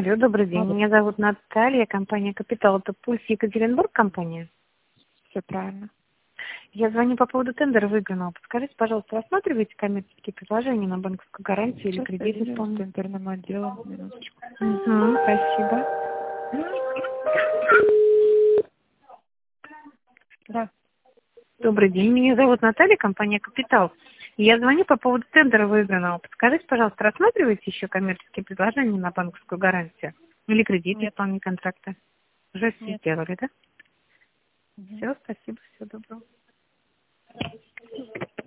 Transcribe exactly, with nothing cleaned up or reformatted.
Алло, добрый день. Алло. Меня зовут Наталья, компания «Капитал». Это «Пульс Екатеринбург» компания? Все правильно. Я звоню по поводу тендера выигранного. Подскажите, пожалуйста, рассматриваете коммерческие предложения на банковскую гарантию или Сейчас кредитный соединю с фонд? тендерным отделом. Минуточку. Угу, спасибо. Да. Добрый день. Меня зовут Наталья, компания «Капитал». Я звоню по поводу тендера выигранного. Подскажите, пожалуйста, рассматриваете еще коммерческие предложения на банковскую гарантию или кредитный Нет. исполнение контракта? Уже все Нет. сделали, да? Мгм. Все, спасибо, всего доброго.